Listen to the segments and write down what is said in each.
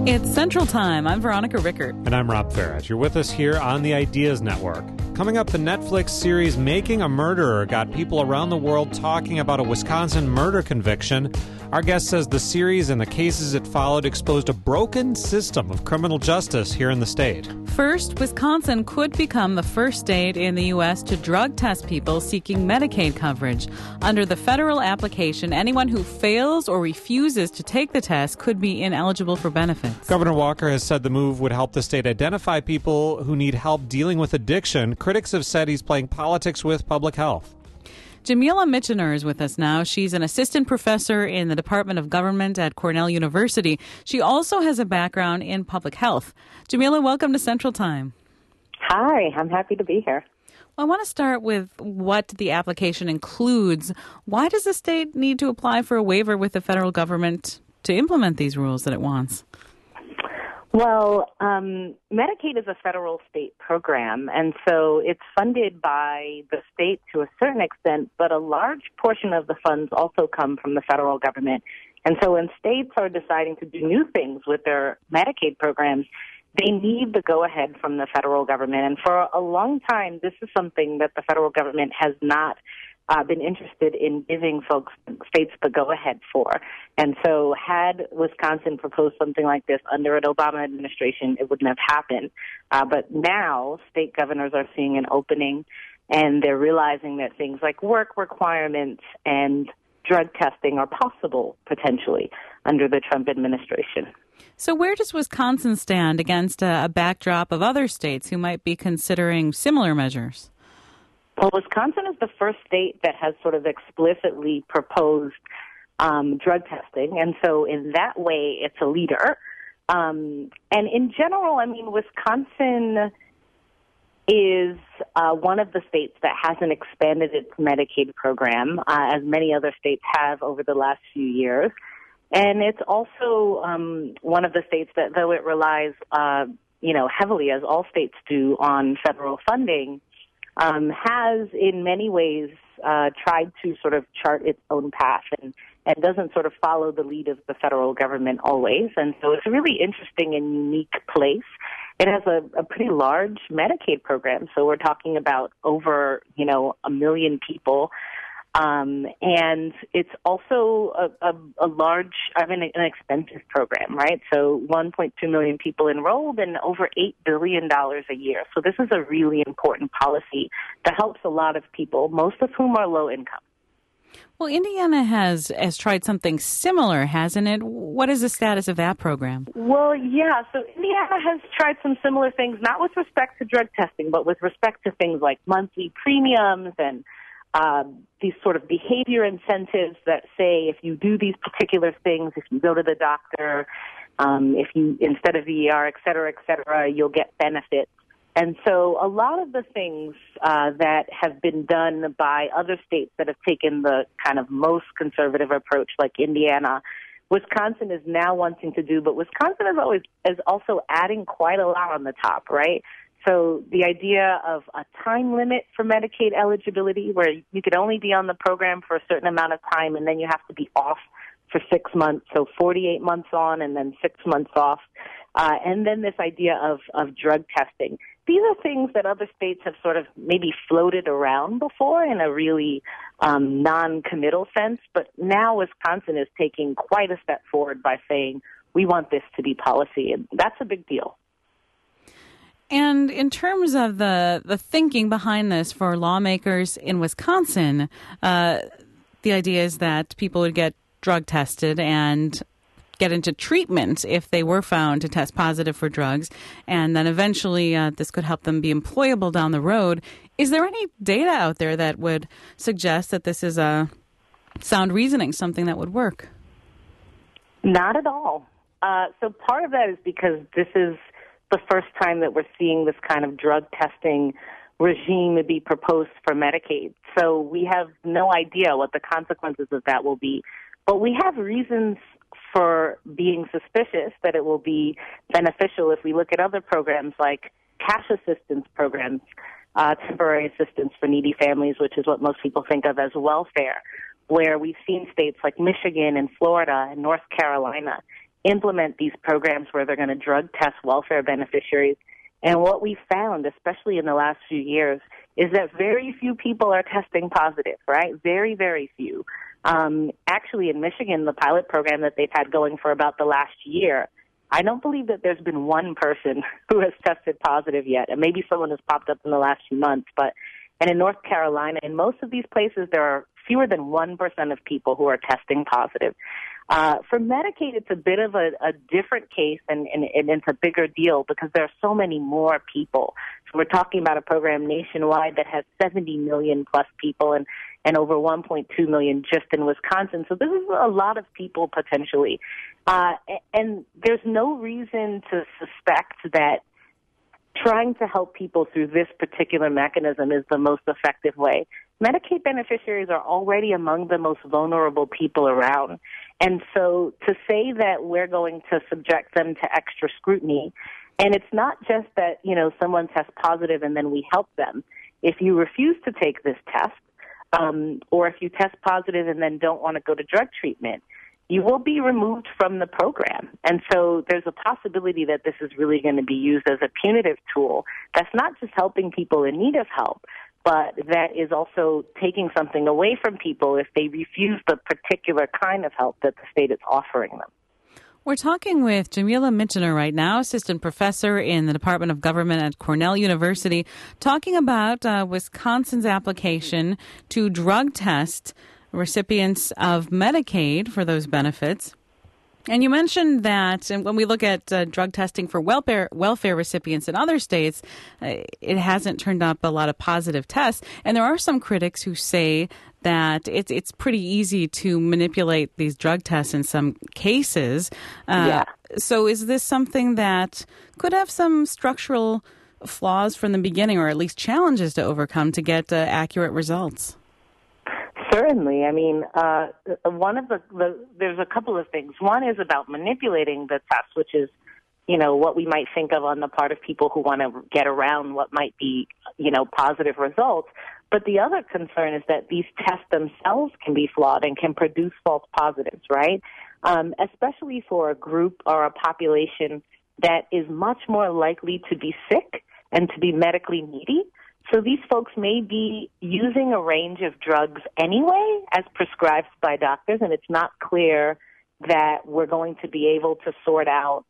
It's Central Time. I'm Veronica Rickert. And I'm Rob Farage. You're with us here on the Ideas Network. Coming up, the Netflix series Making a Murderer got people around the world talking about a Wisconsin murder conviction. Our guest says the series and the cases it followed exposed a broken system of criminal justice here in the state. First, Wisconsin could become the first state in the U.S. to drug test people seeking Medicaid coverage. Under the federal application, anyone who fails or refuses to take the test could be ineligible for benefits. Governor Walker has said the move would help the state identify people who need help dealing with addiction. Critics have said he's playing politics with public health. Jamila Michener is with us now. She's an assistant professor in the Department of Government at Cornell University. She also has a background in public health. Jamila, welcome to Central Time. Hi, I'm happy to be here. Well, I want to start with what the application includes. Why does the state need to apply for a waiver with the federal government to implement these rules that it wants? Well, Medicaid is a federal state program, and so it's funded by the state to a certain extent, but a large portion of the funds also come from the federal government. And so when states are deciding to do new things with their Medicaid programs, they need the go-ahead from the federal government. And for a long time, this is something that the federal government has not been interested in giving states the go-ahead for. And so had Wisconsin proposed something like this under an Obama administration, it wouldn't have happened. But now state governors are seeing an opening, and they're realizing that things like work requirements and drug testing are possible, potentially, under the Trump administration. So where does Wisconsin stand against a backdrop of other states who might be considering similar measures? Well, Wisconsin is the first state that has sort of explicitly proposed drug testing, and so in that way, it's a leader. And in general, I mean, Wisconsin is one of the states that hasn't expanded its Medicaid program, as many other states have over the last few years. And it's also one of the states that, though it relies, heavily, as all states do, on federal funding, has in many ways tried to sort of chart its own path and doesn't sort of follow the lead of the federal government always. And so it's a really interesting and unique place. It has a pretty large Medicaid program. So we're talking about over, 1 million people. And it's also a large, an expensive program, right? So 1.2 million people enrolled and over $8 billion a year. So this is a really important policy that helps a lot of people, most of whom are low income. Well, Indiana has tried something similar, hasn't it? What is the status of that program? Well, yeah. So Indiana has tried some similar things, not with respect to drug testing, but with respect to things like monthly premiums and these sort of behavior incentives that say if you do these particular things, if you go to the doctor, if you instead of the ER, et cetera, you'll get benefits. And so a lot of the things that have been done by other states that have taken the kind of most conservative approach, like Indiana, Wisconsin is now wanting to do, but Wisconsin is also adding quite a lot on the top, right? So the idea of a time limit for Medicaid eligibility where you could only be on the program for a certain amount of time and then you have to be off for 6 months, so 48 months on and then 6 months off. And then this idea of drug testing. These are things that other states have sort of maybe floated around before in a really non-committal sense, but now Wisconsin is taking quite a step forward by saying, we want this to be policy, and that's a big deal. And in terms of the thinking behind this for lawmakers in Wisconsin, the idea is that people would get drug tested and get into treatment if they were found to test positive for drugs, and then eventually this could help them be employable down the road. Is there any data out there that would suggest that this is a sound reasoning, something that would work? Not at all. So part of that is because this is the first time that we're seeing this kind of drug testing regime be proposed for Medicaid. So we have no idea what the consequences of that will be. But we have reasons for being suspicious that it will be beneficial if we look at other programs like cash assistance programs, temporary assistance for needy families, which is what most people think of as welfare, where we've seen states like Michigan and Florida and North Carolina implement these programs where they're going to drug test welfare beneficiaries. And what we found, especially in the last few years, is that very few people are testing positive, right? Very, very few. Actually, in Michigan, the pilot program that they've had going for about the last year, I don't believe that there's been one person who has tested positive yet. And maybe someone has popped up in the last few months. And in North Carolina, in most of these places, there are fewer than 1% of people who are testing positive. For Medicaid, it's a bit of a different case, and it's a bigger deal because there are so many more people. So we're talking about a program nationwide that has 70 million plus people and over 1.2 million just in Wisconsin. So this is a lot of people potentially. And there's no reason to suspect that trying to help people through this particular mechanism is the most effective way. Medicaid beneficiaries are already among the most vulnerable people around. And so to say that we're going to subject them to extra scrutiny, and it's not just that, someone tests positive and then we help them. If you refuse to take this test, or if you test positive and then don't want to go to drug treatment, you will be removed from the program. And so there's a possibility that this is really going to be used as a punitive tool that's not just helping people in need of help, but that is also taking something away from people if they refuse the particular kind of help that the state is offering them. We're talking with Jamila Michener right now, assistant professor in the Department of Government at Cornell University, talking about Wisconsin's application to drug test recipients of Medicaid for those benefits. And you mentioned that when we look at drug testing for welfare recipients in other states, it hasn't turned up a lot of positive tests. And there are some critics who say that it's pretty easy to manipulate these drug tests in some cases. So is this something that could have some structural flaws from the beginning, or at least challenges to overcome to get accurate results? Certainly. I mean, there's a couple of things. One is about manipulating the test, which is, what we might think of on the part of people who want to get around what might be, positive results. But the other concern is that these tests themselves can be flawed and can produce false positives, right? Especially for a group or a population that is much more likely to be sick and to be medically needy. So these folks may be using a range of drugs anyway as prescribed by doctors, and it's not clear that we're going to be able to sort out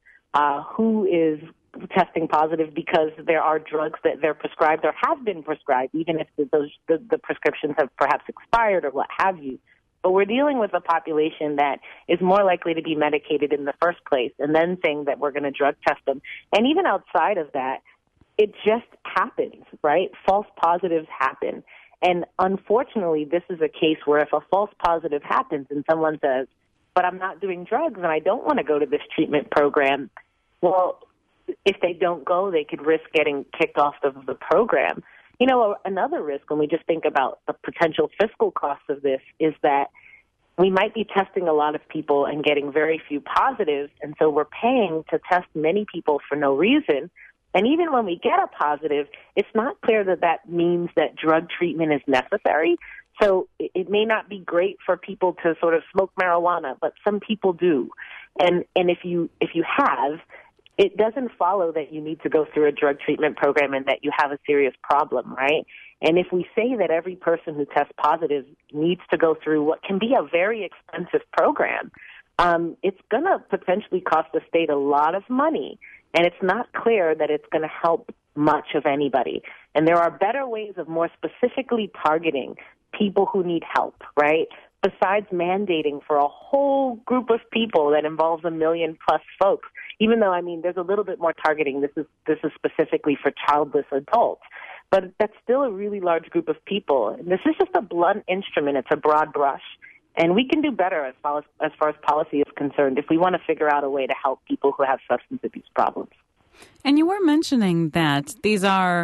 who is testing positive because there are drugs that they're prescribed or have been prescribed, even if the prescriptions have perhaps expired or what have you. But we're dealing with a population that is more likely to be medicated in the first place, and then saying that we're going to drug test them. And even outside of that, it just happens, right? False positives happen. And unfortunately, this is a case where if a false positive happens and someone says, but I'm not doing drugs and I don't want to go to this treatment program, well, if they don't go, they could risk getting kicked off of the program. Another risk when we just think about the potential fiscal costs of this is that we might be testing a lot of people and getting very few positives, and so we're paying to test many people for no reason. And even when we get a positive, it's not clear that that means that drug treatment is necessary. So it may not be great for people to sort of smoke marijuana, but some people do. And if you have, it doesn't follow that you need to go through a drug treatment program and that you have a serious problem, right? And if we say that every person who tests positive needs to go through what can be a very expensive program, it's going to potentially cost the state a lot of money. And it's not clear that it's going to help much of anybody. And there are better ways of more specifically targeting people who need help, right? Besides mandating for a whole group of people that involves 1 million plus folks, even though, there's a little bit more targeting. This is specifically for childless adults. But that's still a really large group of people. And this is just a blunt instrument. It's a broad brush. And we can do better as far as policy is concerned if we want to figure out a way to help people who have substance abuse problems. And you were mentioning that these are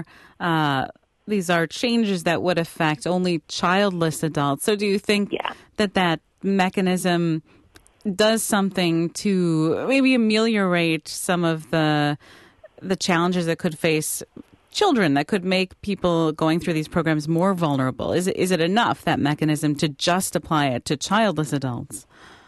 changes that would affect only childless adults. So do you think that mechanism does something to maybe ameliorate some of the challenges that could face children, that could make people going through these programs more vulnerable? Is it enough, that mechanism, to just apply it to childless adults?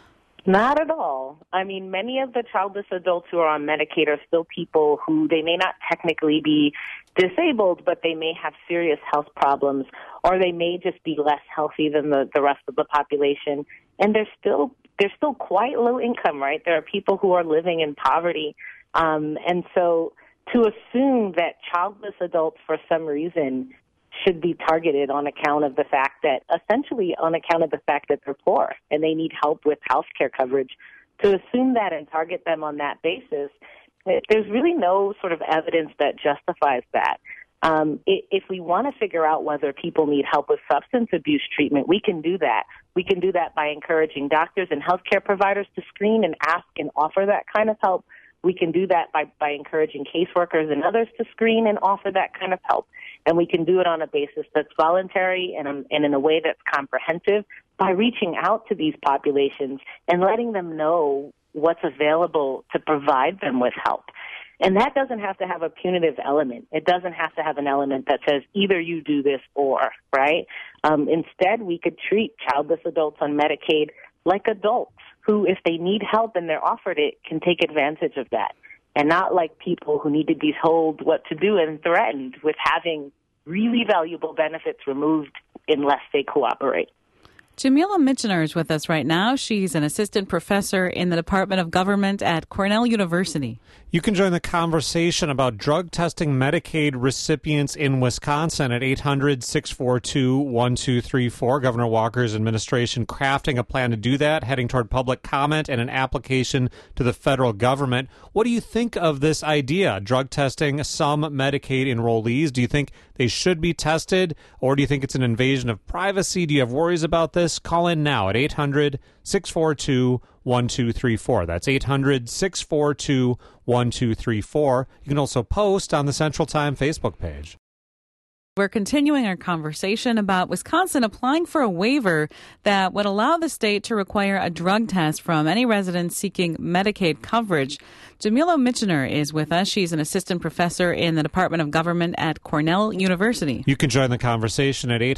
Not at all. I mean, many of the childless adults who are on Medicaid are still people who they may not technically be disabled, but they may have serious health problems, or they may just be less healthy than the rest of the population. And they're still quite low income, right? There are people who are living in poverty. And so to assume that childless adults, for some reason, should be targeted on account of the fact that, essentially on account of the fact that they're poor and they need help with health care coverage, to assume that and target them on that basis, there's really no sort of evidence that justifies that. If we want to figure out whether people need help with substance abuse treatment, we can do that. We can do that by encouraging doctors and healthcare providers to screen and ask and offer that kind of help. We can do that by encouraging caseworkers and others to screen and offer that kind of help. And we can do it on a basis that's voluntary and in a way that's comprehensive by reaching out to these populations and letting them know what's available to provide them with help. And that doesn't have to have a punitive element. It doesn't have to have an element that says either you do this or, right? Instead, we could treat childless adults on Medicaid like adults who, if they need help and they're offered it, can take advantage of that, and not like people who need to be told what to do and threatened with having really valuable benefits removed unless they cooperate. Jamila Michener is with us right now. She's an assistant professor in the Department of Government at Cornell University. You can join the conversation about drug testing Medicaid recipients in Wisconsin at 800-642-1234. Governor Walker's administration crafting a plan to do that, heading toward public comment and an application to the federal government. What do you think of this idea, drug testing some Medicaid enrollees? Do you think they should be tested, or do you think it's an invasion of privacy? Do you have worries about this? Call in now at 800-642-1234. That's 800-642-1234. You can also post on the Central Time Facebook page. We're continuing our conversation about Wisconsin applying for a waiver that would allow the state to require a drug test from any resident seeking Medicaid coverage. Jamila Michener is with us. She's an assistant professor in the Department of Government at Cornell University. You can join the conversation at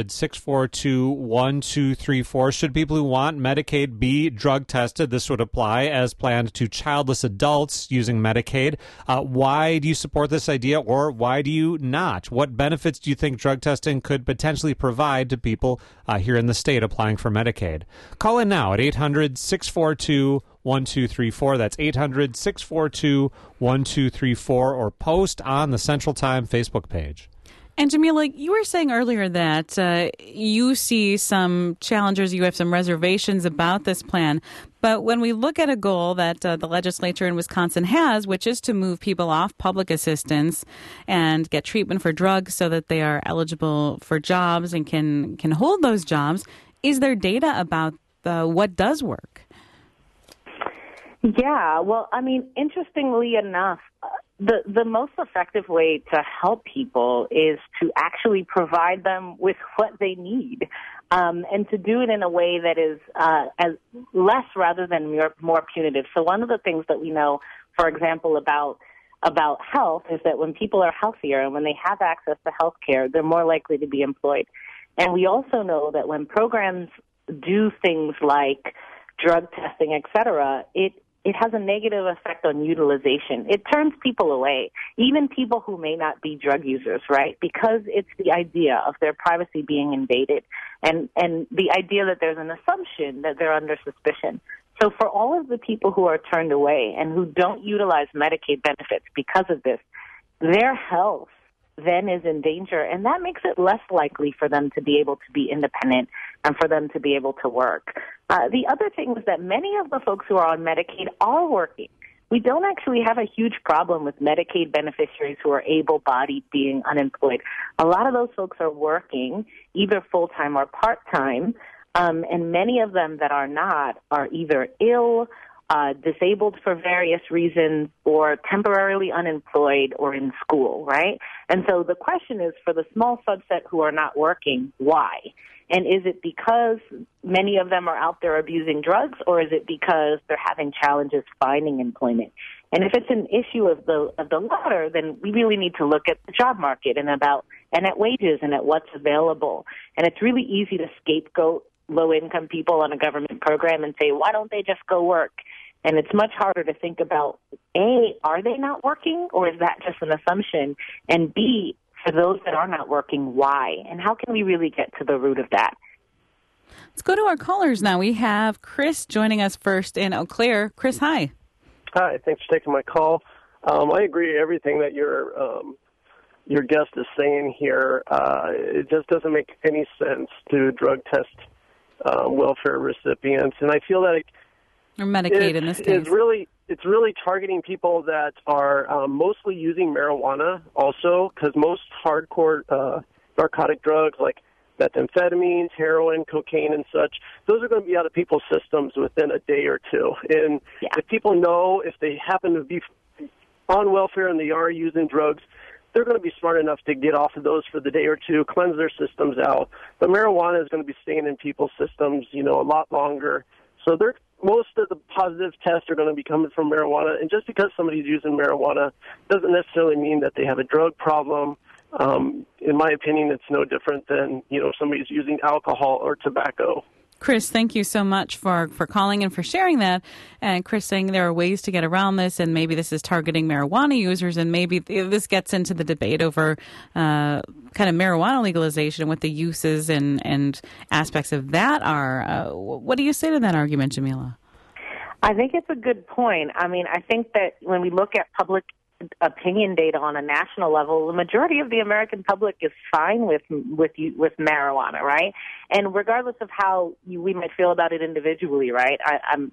800-642-1234. Should people who want Medicaid be drug tested? This would apply as planned to childless adults using Medicaid. Why do you support this idea, or why do you not? What benefits do you think drug testing could potentially provide to people here in the state applying for Medicaid? Call in now at 800-642-1234. That's 800-642-1234, or post on the Central Time Facebook page. And Jamila, you were saying earlier that you see some challenges, you have some reservations about this plan. But when we look at a goal that the legislature in Wisconsin has, which is to move people off public assistance and get treatment for drugs so that they are eligible for jobs and can hold those jobs, is there data about what does work? Yeah, well, I mean, interestingly enough, the most effective way to help people is to actually provide them with what they need, and to do it in a way that is as less rather than more punitive. So one of the things that we know, for example, about health is that when people are healthier and when they have access to health care, they're more likely to be employed. And we also know that when programs do things like drug testing, et cetera, it has a negative effect on utilization. It turns people away, even people who may not be drug users, right? Because it's the idea of their privacy being invaded and the idea that there's an assumption that they're under suspicion. So for all of the people who are turned away and who don't utilize Medicaid benefits because of this, their health then is in danger, and that makes it less likely for them to be able to be independent and for them to be able to work. The other thing is that many of the folks who are on Medicaid are working. We don't actually have a huge problem with Medicaid beneficiaries who are able-bodied being unemployed. A lot of those folks are working, either full-time or part-time, and many of them that are not are either ill, disabled for various reasons, or temporarily unemployed or in school, right? And so the question is, for the small subset who are not working, why? And is it because many of them are out there abusing drugs, or is it because they're having challenges finding employment? And if it's an issue of the latter, then we really need to look at the job market and at wages and at what's available. And it's really easy to scapegoat low-income people on a government program and say, why don't they just go work? And it's much harder to think about, A, are they not working, or is that just an assumption? And B, for those that are not working, why? And how can we really get to the root of that? Let's go to our callers now. We have Chris joining us first in Eau Claire. Chris, hi. Hi, thanks for taking my call. I agree with everything that your guest is saying here. It just doesn't make any sense to drug test welfare recipients, and I feel that or Medicaid in this case. It's really targeting people that are mostly using marijuana also, because most hardcore narcotic drugs like methamphetamines, heroin, cocaine, and such, those are going to be out of people's systems within a day or two. And if people know, if they happen to be on welfare and they are using drugs, they're going to be smart enough to get off of those for the day or two, cleanse their systems out. But marijuana is going to be staying in people's systems, a lot longer. So most of the positive tests are going to be coming from marijuana. And just because somebody's using marijuana doesn't necessarily mean that they have a drug problem. In my opinion, it's no different than, somebody's using alcohol or tobacco. Chris, thank you so much for calling and for sharing that. And Chris saying there are ways to get around this, and maybe this is targeting marijuana users, and maybe this gets into the debate over kind of marijuana legalization and what the uses and aspects of that are. What do you say to that argument, Jamila? I think it's a good point. I mean, I think that when we look at public opinion data on a national level, the majority of the American public is fine with marijuana, right? And regardless of how we might feel about it individually, right? I'm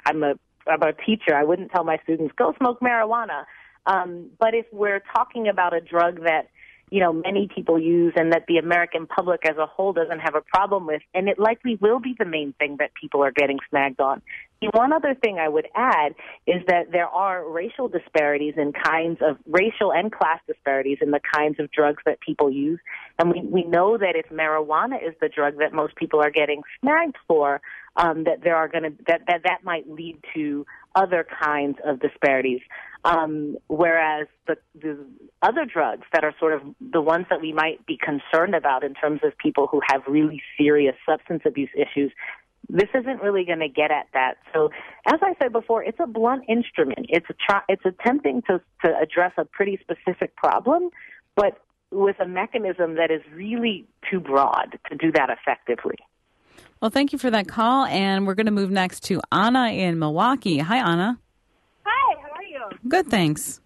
a teacher. I wouldn't tell my students, go smoke marijuana. But if we're talking about a drug that many people use and that the American public as a whole doesn't have a problem with, and it likely will be the main thing that people are getting snagged on. One other thing I would add is that there are racial disparities in kinds of racial and class disparities in the kinds of drugs that people use. And we know that if marijuana is the drug that most people are getting snagged for, that there are going to that might lead to other kinds of disparities. Whereas the other drugs that are sort of the ones that we might be concerned about in terms of people who have really serious substance abuse issues, this isn't really going to get at that. So, as I said before, it's a blunt instrument. It's attempting to address a pretty specific problem, but with a mechanism that is really too broad to do that effectively. Well, thank you for that call, and we're going to move next to Anna in Milwaukee. Hi, Anna. Hi, how are you? Good, thanks.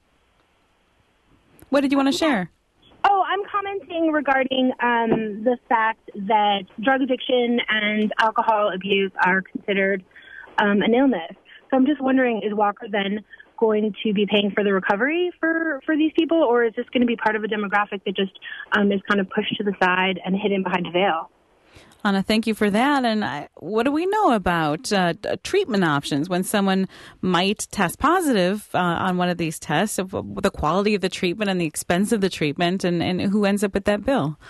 What did you want to share? Oh, I'm commenting regarding the fact that drug addiction and alcohol abuse are considered an illness. So I'm just wondering, is Walker then going to be paying for the recovery for these people, or is this going to be part of a demographic that just is kind of pushed to the side and hidden behind a veil? Anna, thank you for that. And what do we know about treatment options when someone might test positive on one of these tests, of the quality of the treatment and the expense of the treatment, and who ends up with that bill?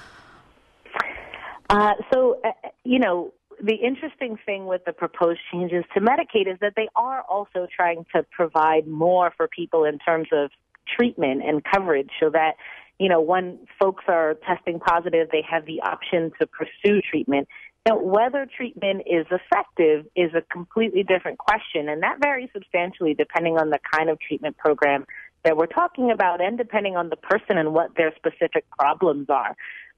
The interesting thing with the proposed changes to Medicaid is that they are also trying to provide more for people in terms of treatment and coverage so that when folks are testing positive, they have the option to pursue treatment. Now, whether treatment is effective is a completely different question, and that varies substantially depending on the kind of treatment program that we're talking about and depending on the person and what their specific problems are.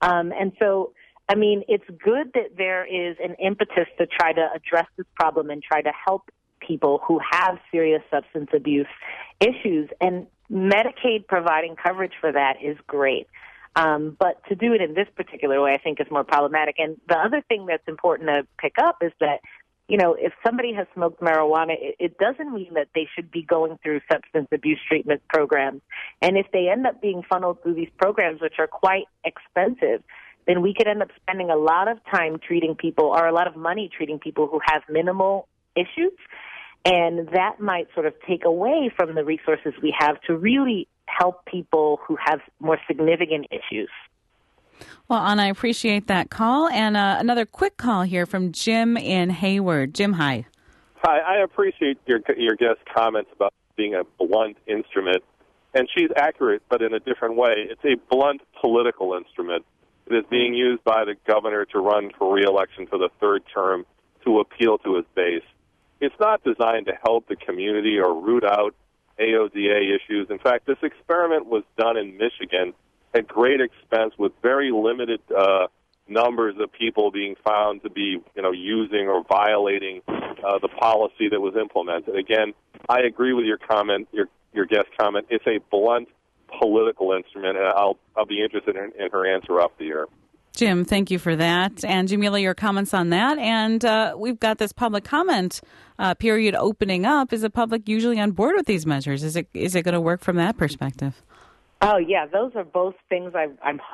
It's good that there is an impetus to try to address this problem and try to help people who have serious substance abuse issues, and Medicaid providing coverage for that is great. But to do it in this particular way, I think, is more problematic. And the other thing that's important to pick up is that, if somebody has smoked marijuana, it doesn't mean that they should be going through substance abuse treatment programs. And if they end up being funneled through these programs, which are quite expensive, then we could end up spending a lot of time treating people, or a lot of money treating people who have minimal issues. And that might sort of take away from the resources we have to really help people who have more significant issues. Well, Anna, I appreciate that call. And another quick call here from Jim in Hayward. Jim, hi. Hi, I appreciate your guest's comments about being a blunt instrument. And she's accurate, but in a different way. It's a blunt political instrument. It is being used by the governor to run for re-election for the third term to appeal to his base. It's not designed to help the community or root out AODA issues. In fact, this experiment was done in Michigan at great expense with very limited numbers of people being found to be, using or violating the policy that was implemented. Again, I agree with your comment, your guest comment. It's a blunt political instrument, and I'll be interested in her answer off the air. Jim, thank you for that. And Jamila, your comments on that. And we've got this public comment period opening up. Is the public usually on board with these measures? Is it going to work from that perspective? Oh, yeah, those are both things I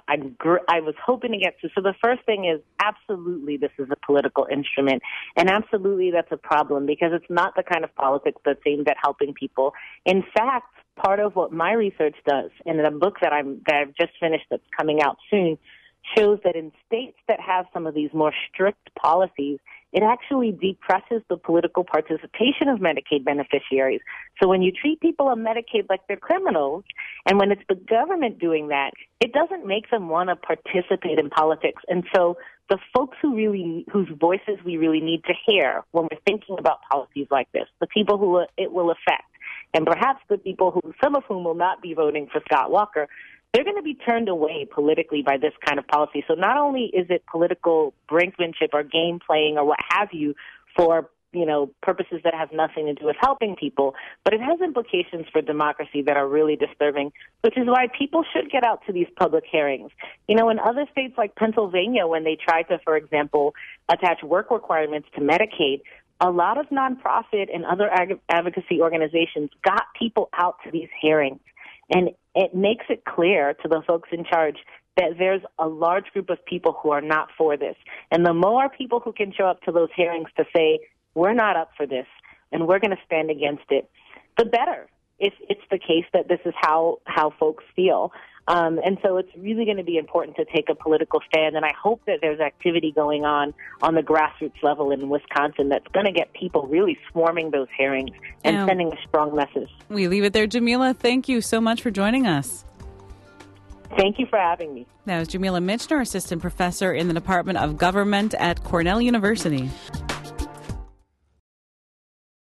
was hoping to get to. So the first thing is absolutely this is a political instrument, and absolutely that's a problem because it's not the kind of politics that's aimed at helping people. In fact, part of what my research does, in the book that I've just finished that's coming out soon, shows that in states that have some of these more strict policies, it actually depresses the political participation of Medicaid beneficiaries. So when you treat people on Medicaid like they're criminals, and when it's the government doing that, it doesn't make them want to participate in politics. And so the folks whose voices we really need to hear when we're thinking about policies like this, the people who it will affect, and perhaps the people some of whom will not be voting for Scott Walker, they're going to be turned away politically by this kind of policy. So not only is it political brinkmanship or game playing or what have you for, purposes that have nothing to do with helping people, but it has implications for democracy that are really disturbing, which is why people should get out to these public hearings. In other states like Pennsylvania, when they tried to, for example, attach work requirements to Medicaid, a lot of nonprofit and other advocacy organizations got people out to these hearings. And it makes it clear to the folks in charge that there's a large group of people who are not for this. And the more people who can show up to those hearings to say, we're not up for this and we're going to stand against it, the better, if it's the case that this is how folks feel. And so it's really going to be important to take a political stand. And I hope that there's activity going on the grassroots level in Wisconsin that's going to get people really swarming those hearings and sending a strong message. We leave it there. Jamila, thank you so much for joining us. Thank you for having me. That was Jamila Michener, assistant professor in the Department of Government at Cornell University.